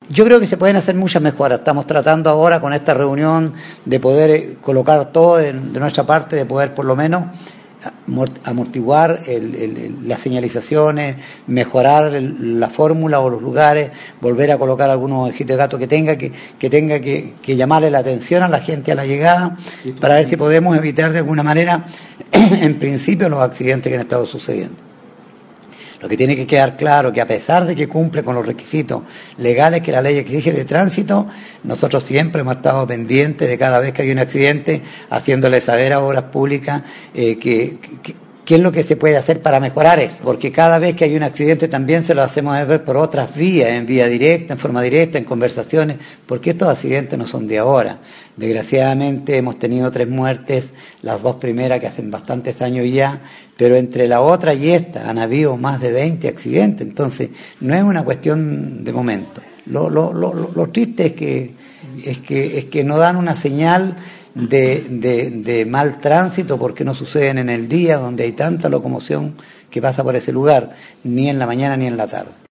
Yo creo que se pueden hacer muchas mejoras. Estamos tratando ahora con esta reunión de poder colocar todo de nuestra parte, de poder por lo menos amortiguar las señalizaciones, mejorar la fórmula o los lugares, volver a colocar algunos ojitos de gato que tenga que llamarle la atención a la gente a la llegada, para ver si podemos evitar de alguna manera, en principio, los accidentes que han estado sucediendo. Lo que tiene que quedar claro que a pesar de que cumple con los requisitos legales que la ley exige de tránsito, nosotros siempre hemos estado pendientes de cada vez que hay un accidente, haciéndole saber a Obras Públicas qué es lo que se puede hacer para mejorar eso, porque cada vez que hay un accidente también se lo hacemos ver por otras vías, en vía directa, en forma directa, en conversaciones, porque estos accidentes no son de ahora. Desgraciadamente hemos tenido 3 muertes, las 2 primeras que hacen bastantes años ya, pero entre la otra y esta han habido más de 20 accidentes, entonces no es una cuestión de momento. Lo triste es que no dan una señal de mal tránsito, porque no suceden en el día donde hay tanta locomoción que pasa por ese lugar, ni en la mañana ni en la tarde.